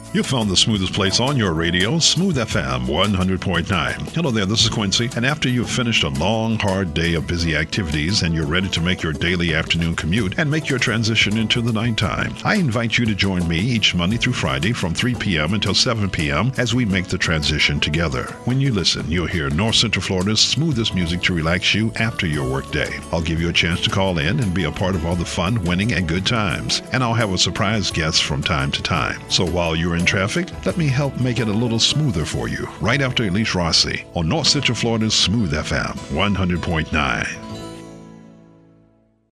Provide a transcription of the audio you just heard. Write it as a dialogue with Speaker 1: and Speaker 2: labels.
Speaker 1: You found the smoothest place on your radio, Smooth FM 100.9. Hello there, this is Quincy, and after you've finished a long, hard day of busy activities and you're ready to make your daily afternoon commute and make your transition into the nighttime, I invite you to join me each Monday through Friday from 3 p.m. until 7 p.m. as we make the transition together. When you listen, you'll hear North Central Florida's smoothest music to relax you after your workday. I'll give you a chance to call in and be a part of all the fun, winning, and good times, and I'll have a surprise guest from time to time. So while you're in traffic, let me help make it a little smoother for you right after Elise Rossi on North Central Florida's Smooth FM 100.9.